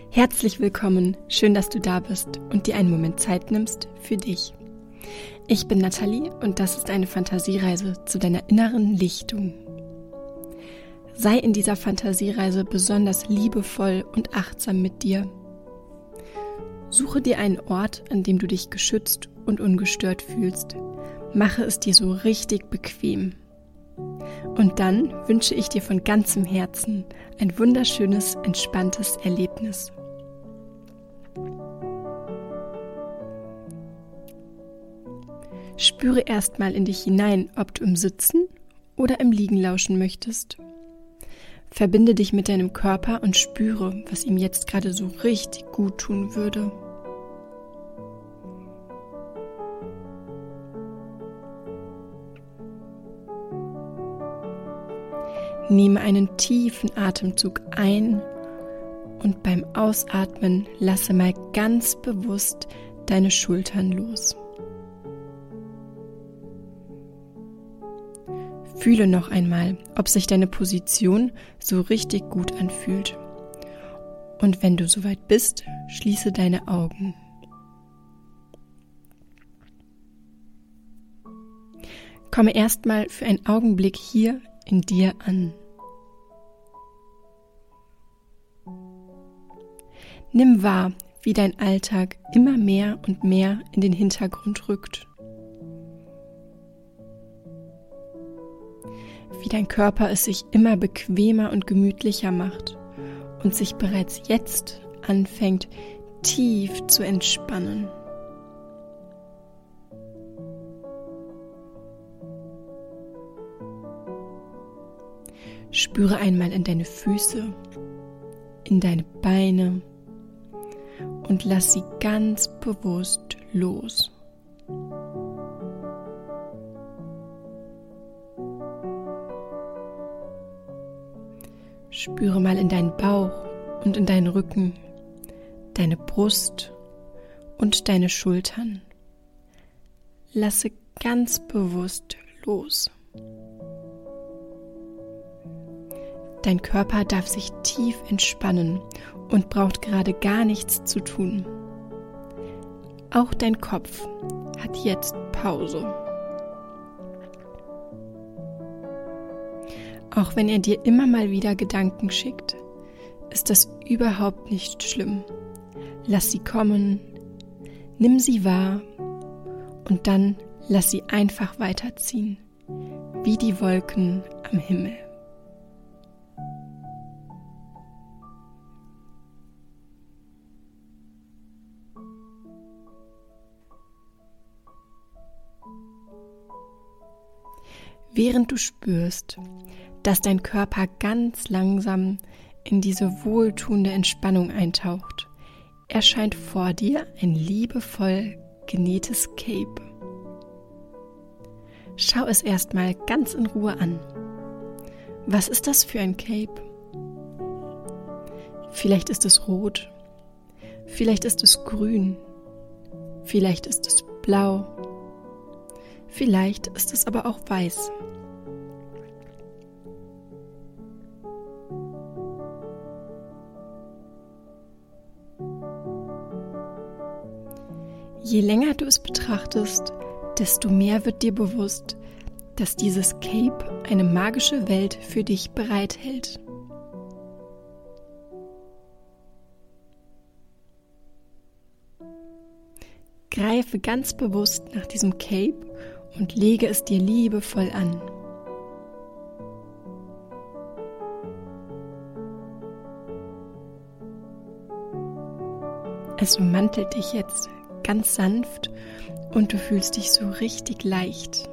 Herzlich willkommen, schön, dass du da bist und dir einen Moment Zeit nimmst für dich. Ich bin Nathalie und das ist eine Fantasiereise zu deiner inneren Lichtung. Sei in dieser Fantasiereise besonders liebevoll und achtsam mit dir. Suche dir einen Ort, an dem du dich geschützt und ungestört fühlst. Mache es dir so richtig bequem. Und dann wünsche ich dir von ganzem Herzen ein wunderschönes, entspanntes Erlebnis. Spüre erstmal in dich hinein, ob du im Sitzen oder im Liegen lauschen möchtest. Verbinde dich mit deinem Körper und spüre, was ihm jetzt gerade so richtig gut tun würde. Nehme einen tiefen Atemzug ein und beim Ausatmen lasse mal ganz bewusst deine Schultern los. Fühle noch einmal, ob sich deine Position so richtig gut anfühlt. Und wenn du soweit bist, schließe deine Augen. Komme erstmal für einen Augenblick hier in dir an. Nimm wahr, wie dein Alltag immer mehr und mehr in den Hintergrund rückt. Wie dein Körper es sich immer bequemer und gemütlicher macht und sich bereits jetzt anfängt, tief zu entspannen. Spüre einmal in deine Füße, in deine Beine und lass sie ganz bewusst los. Spüre mal in deinen Bauch und in deinen Rücken, deine Brust und deine Schultern. Lasse ganz bewusst los. Dein Körper darf sich tief entspannen und braucht gerade gar nichts zu tun. Auch dein Kopf hat jetzt Pause. Auch wenn er dir immer mal wieder Gedanken schickt, ist das überhaupt nicht schlimm. Lass sie kommen, nimm sie wahr und dann lass sie einfach weiterziehen, wie die Wolken am Himmel. Während du spürst, dass dein Körper ganz langsam in diese wohltuende Entspannung eintaucht, erscheint vor dir ein liebevoll genähtes Cape. Schau es erstmal ganz in Ruhe an. Was ist das für ein Cape? Vielleicht ist es rot, vielleicht ist es grün, vielleicht ist es blau, vielleicht ist es aber auch weiß. Je länger du es betrachtest, desto mehr wird dir bewusst, dass dieses Cape eine magische Welt für dich bereithält. Greife ganz bewusst nach diesem Cape und lege es dir liebevoll an. Es ummantelt dich jetzt ganz sanft und du fühlst dich so richtig leicht,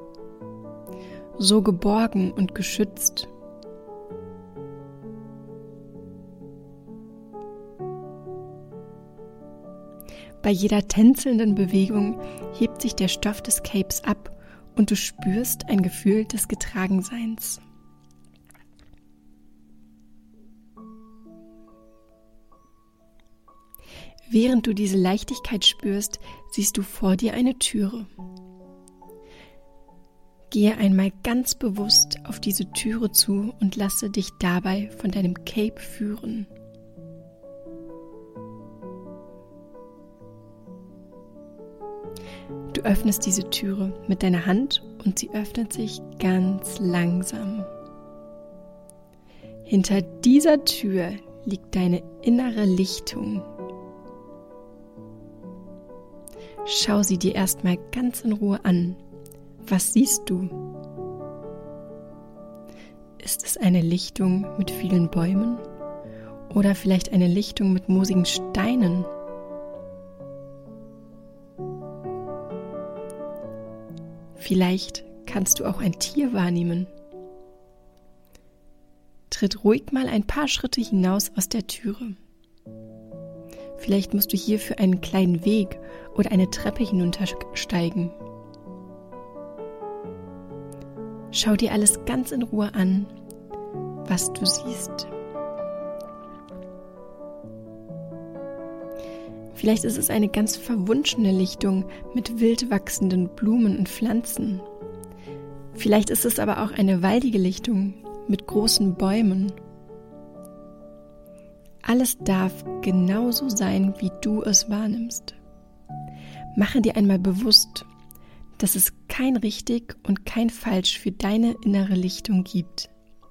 so geborgen und geschützt. Bei jeder tänzelnden Bewegung hebt sich der Stoff des Capes ab und du spürst ein Gefühl des Getragenseins. Während du diese Leichtigkeit spürst, siehst du vor dir eine Türe. Gehe einmal ganz bewusst auf diese Türe zu und lasse dich dabei von deinem Cape führen. Du öffnest diese Türe mit deiner Hand und sie öffnet sich ganz langsam. Hinter dieser Tür liegt deine innere Lichtung. Schau sie dir erstmal ganz in Ruhe an. Was siehst du? Ist es eine Lichtung mit vielen Bäumen? Oder vielleicht eine Lichtung mit moosigen Steinen? Vielleicht kannst du auch ein Tier wahrnehmen. Tritt ruhig mal ein paar Schritte hinaus aus der Türe. Vielleicht musst du hierfür einen kleinen Weg oder eine Treppe hinuntersteigen. Schau dir alles ganz in Ruhe an, was du siehst. Vielleicht ist es eine ganz verwunschene Lichtung mit wild wachsenden Blumen und Pflanzen. Vielleicht ist es aber auch eine waldige Lichtung mit großen Bäumen. Alles darf genauso sein, wie du es wahrnimmst. Mache dir einmal bewusst, dass es kein richtig und kein falsch für deine innere Lichtung gibt.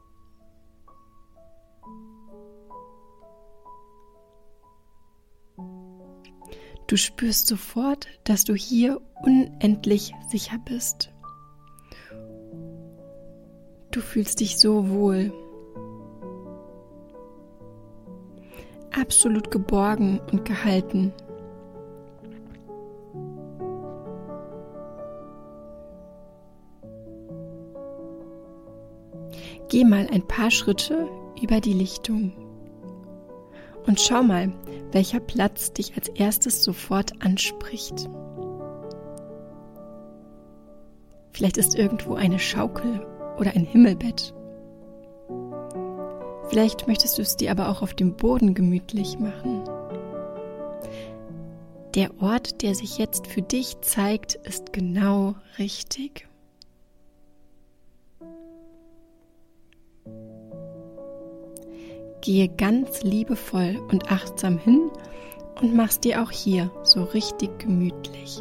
Du spürst sofort, dass du hier unendlich sicher bist. Du fühlst dich so wohl. Absolut geborgen und gehalten. Geh mal ein paar Schritte über die Lichtung und schau mal, welcher Platz dich als erstes sofort anspricht. Vielleicht ist irgendwo eine Schaukel oder ein Himmelbett. Vielleicht möchtest du es dir aber auch auf dem Boden gemütlich machen. Der Ort, der sich jetzt für dich zeigt, ist genau richtig. Gehe ganz liebevoll und achtsam hin und mach's dir auch hier so richtig gemütlich.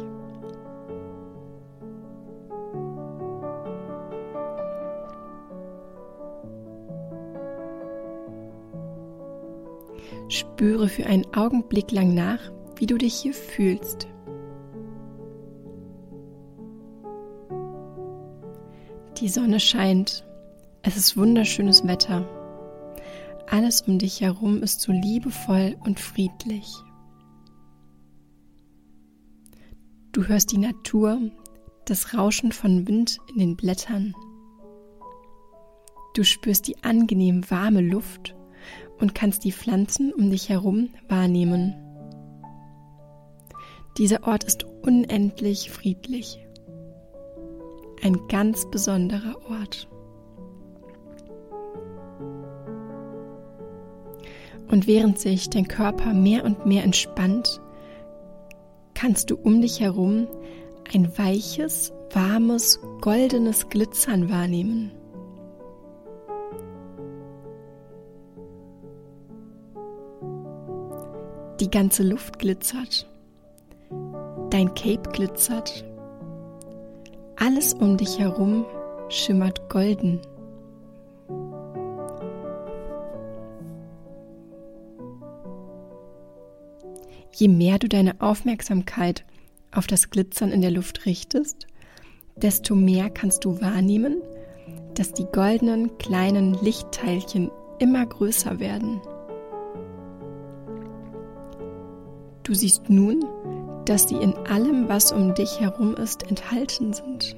Spüre für einen Augenblick lang nach, wie du dich hier fühlst. Die Sonne scheint, es ist wunderschönes Wetter. Alles um dich herum ist so liebevoll und friedlich. Du hörst die Natur, das Rauschen von Wind in den Blättern. Du spürst die angenehm warme Luft und kannst die Pflanzen um dich herum wahrnehmen. Dieser Ort ist unendlich friedlich. Ein ganz besonderer Ort. Und während sich dein Körper mehr und mehr entspannt, kannst du um dich herum ein weiches, warmes, goldenes Glitzern wahrnehmen. Die ganze Luft glitzert, dein Cape glitzert, alles um dich herum schimmert golden. Je mehr du deine Aufmerksamkeit auf das Glitzern in der Luft richtest, desto mehr kannst du wahrnehmen, dass die goldenen kleinen Lichtteilchen immer größer werden. Du siehst nun, dass sie in allem, was um dich herum ist, enthalten sind.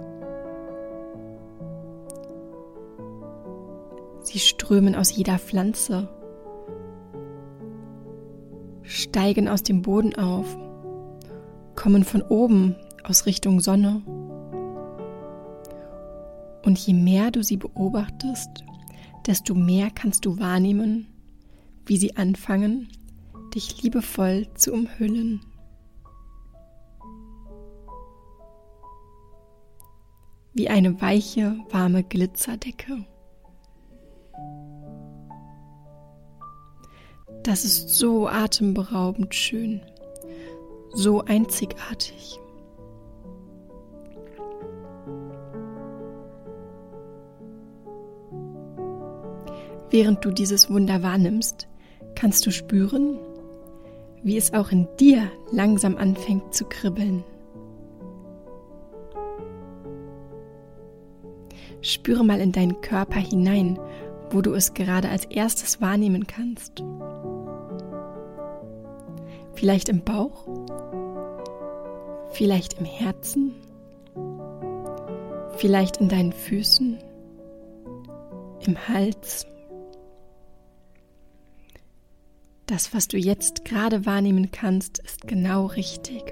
Sie strömen aus jeder Pflanze, steigen aus dem Boden auf, kommen von oben aus Richtung Sonne. Und je mehr du sie beobachtest, desto mehr kannst du wahrnehmen, wie sie anfangen, dich liebevoll zu umhüllen. Wie eine weiche, warme Glitzerdecke. Das ist so atemberaubend schön, so einzigartig. Während du dieses Wunder wahrnimmst, kannst du spüren, wie es auch in dir langsam anfängt zu kribbeln. Spüre mal in deinen Körper hinein, wo du es gerade als erstes wahrnehmen kannst. Vielleicht im Bauch, vielleicht im Herzen, vielleicht in deinen Füßen, im Hals. Das, was du jetzt gerade wahrnehmen kannst, ist genau richtig.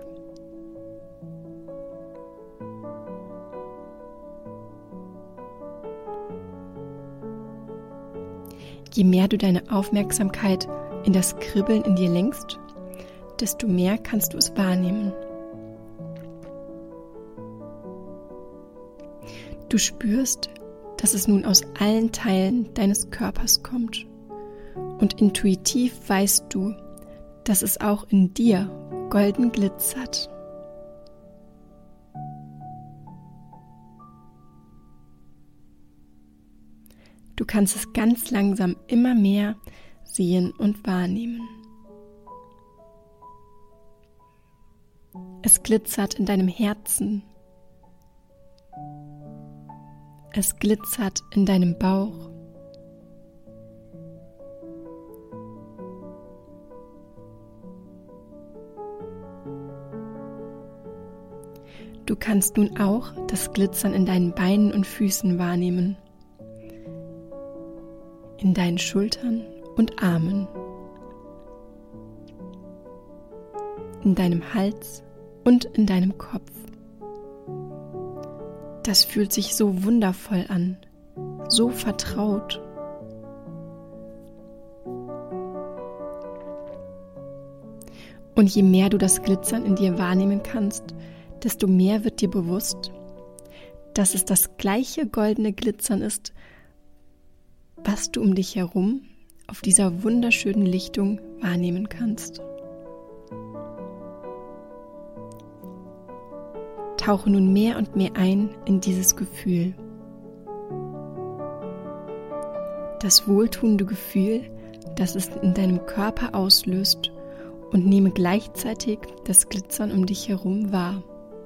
Je mehr du deine Aufmerksamkeit in das Kribbeln in dir lenkst, desto mehr kannst du es wahrnehmen. Du spürst, dass es nun aus allen Teilen deines Körpers kommt. Und intuitiv weißt du, dass es auch in dir golden glitzert. Du kannst es ganz langsam immer mehr sehen und wahrnehmen. Es glitzert in deinem Herzen. Es glitzert in deinem Bauch. Du kannst nun auch das Glitzern in deinen Beinen und Füßen wahrnehmen, in deinen Schultern und Armen, in deinem Hals und in deinem Kopf. Das fühlt sich so wundervoll an, so vertraut. Und je mehr du das Glitzern in dir wahrnehmen kannst, desto mehr wird dir bewusst, dass es das gleiche goldene Glitzern ist, was du um dich herum auf dieser wunderschönen Lichtung wahrnehmen kannst. Tauche nun mehr und mehr ein in dieses Gefühl. Das wohltuende Gefühl, das es in deinem Körper auslöst, und nehme gleichzeitig das Glitzern um dich herum wahr.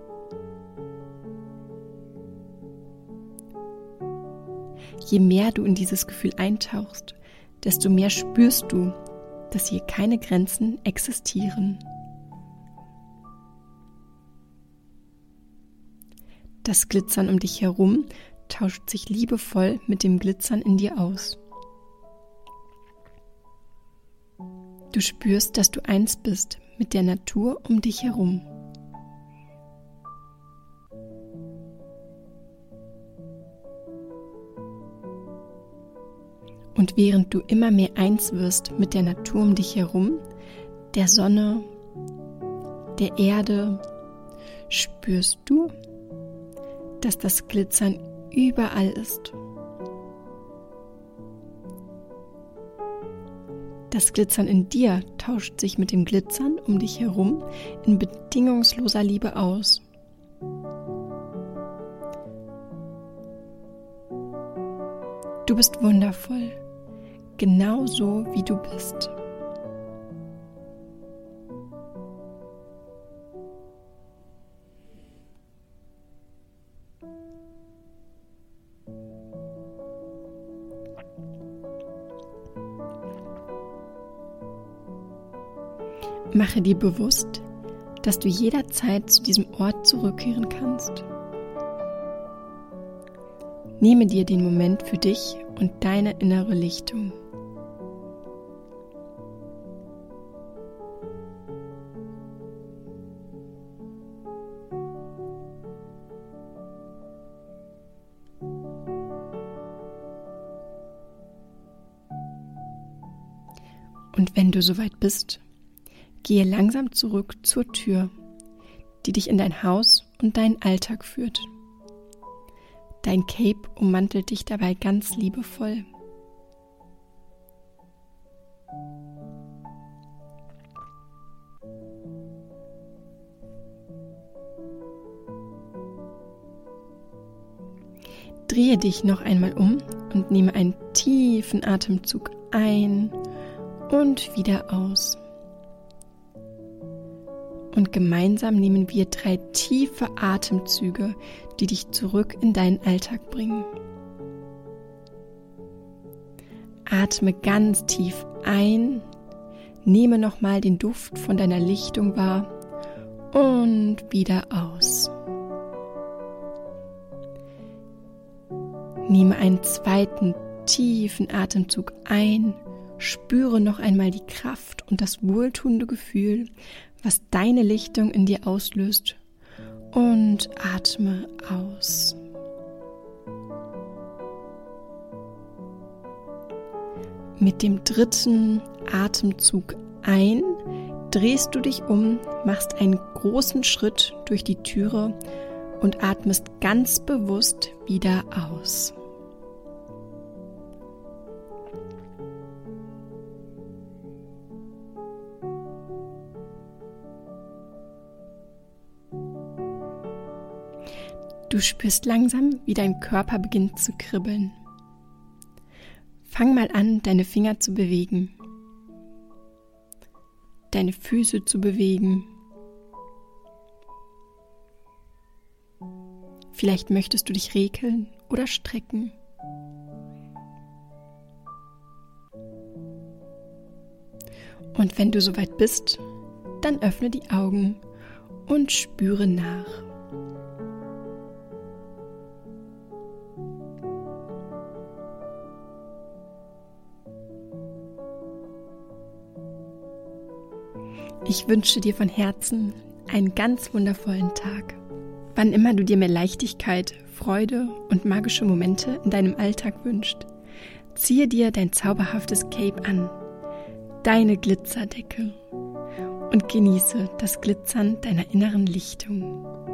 Je mehr du in dieses Gefühl eintauchst, desto mehr spürst du, dass hier keine Grenzen existieren. Das Glitzern um dich herum tauscht sich liebevoll mit dem Glitzern in dir aus. Du spürst, dass du eins bist mit der Natur um dich herum. Und während du immer mehr eins wirst mit der Natur um dich herum, der Sonne, der Erde, spürst du, dass das Glitzern überall ist. Das Glitzern in dir tauscht sich mit dem Glitzern um dich herum in bedingungsloser Liebe aus. Du bist wundervoll, genau so wie du bist. Mache dir bewusst, dass du jederzeit zu diesem Ort zurückkehren kannst. Nehme dir den Moment für dich und deine innere Lichtung. Und wenn du soweit bist, gehe langsam zurück zur Tür, die dich in dein Haus und deinen Alltag führt. Dein Cape ummantelt dich dabei ganz liebevoll. Drehe dich noch einmal um und nehme einen tiefen Atemzug ein und wieder aus. Und gemeinsam nehmen wir 3 tiefe Atemzüge, die dich zurück in deinen Alltag bringen. Atme ganz tief ein, nehme nochmal den Duft von deiner Lichtung wahr und wieder aus. Nehme einen zweiten tiefen Atemzug ein, spüre noch einmal die Kraft und das wohltuende Gefühl, was deine Lichtung in dir auslöst, und atme aus. Mit dem dritten Atemzug ein, drehst du dich um, machst einen großen Schritt durch die Türe und atmest ganz bewusst wieder aus. Du spürst langsam, wie dein Körper beginnt zu kribbeln. Fang mal an, deine Finger zu bewegen, deine Füße zu bewegen. Vielleicht möchtest du dich rekeln oder strecken. Und wenn du soweit bist, dann öffne die Augen und spüre nach. Ich wünsche dir von Herzen einen ganz wundervollen Tag. Wann immer du dir mehr Leichtigkeit, Freude und magische Momente in deinem Alltag wünschst, ziehe dir dein zauberhaftes Cape an, deine Glitzerdecke, und genieße das Glitzern deiner inneren Lichtung.